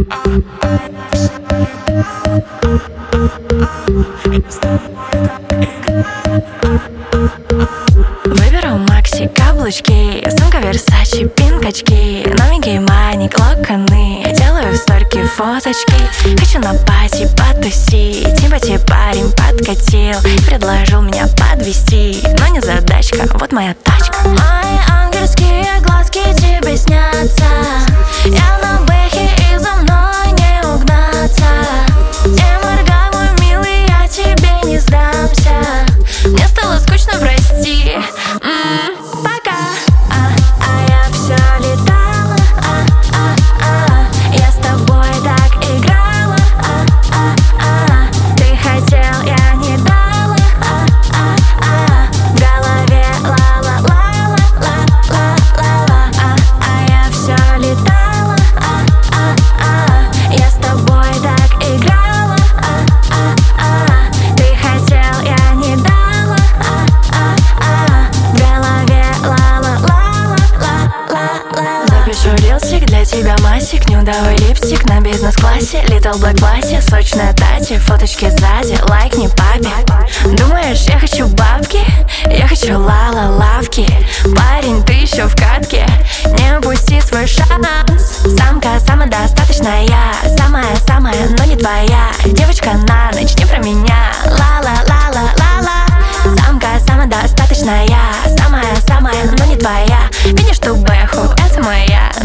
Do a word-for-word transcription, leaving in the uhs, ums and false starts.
Выберу Макси каблучки, сумка Версачи, пинкачки, новенькие маник, локоны. Делаю в сторке фоточки, хочу на пати потусить. Тимати парень подкатил и предложил меня подвести. Но не задачка, вот моя тачка. Мои ангельские глазки тебе снятся. Я на бэхе и за мной не угнаться. Не моргай, мой милый, я тебе не сдамся. Мне стало скучно, прости. М-м, пока. А, а я все летала. А, а, а, я с тобой так играла. А, а, а, ты хотел, я не дала. А, а, а, в голове ла-ла-ла-ла-ла-ла-ла. А, а я все летала. А, а, а, я с тобой так играла. А, а, а, ты хотел, я не дала. А, а, а, в голове ла-ла-ла-ла-ла-ла. Запишу рилсик для тебя, масик, нюдовый липстик на бизнес-классе, Little Black платье, сочная тати, фоточки сзади, лайкни папе. Думаешь, я хочу бабки? Я хочу ла-ла-лавки. Парень, ты еще в катке, не упусти свой шанс. Самка самодостаточная, самая-самая, но не твоя. Девочка на ночь, не про меня. Ла-ла-ла-ла-ла-ла. Самка самодостаточная, самая-самая, но не твоя. Видишь ту бэху, это моя.